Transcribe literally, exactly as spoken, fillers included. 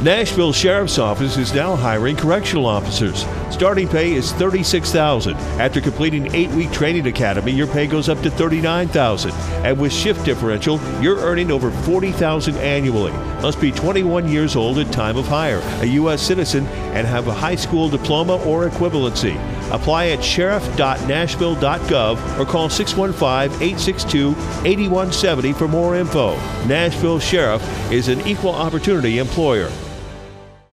Nashville Sheriff's Office is now hiring correctional officers. Starting pay is thirty-six thousand dollars. After completing eight-week training academy, your pay goes up to thirty-nine thousand dollars. And with shift differential, you're earning over forty thousand dollars annually. Must be twenty-one years old at time of hire, a U S citizen, and have a high school diploma or equivalency. Apply at sheriff dot nashville dot gov or call six one five, eight six two, eight one seven zero for more info. Nashville Sheriff is an equal opportunity employer.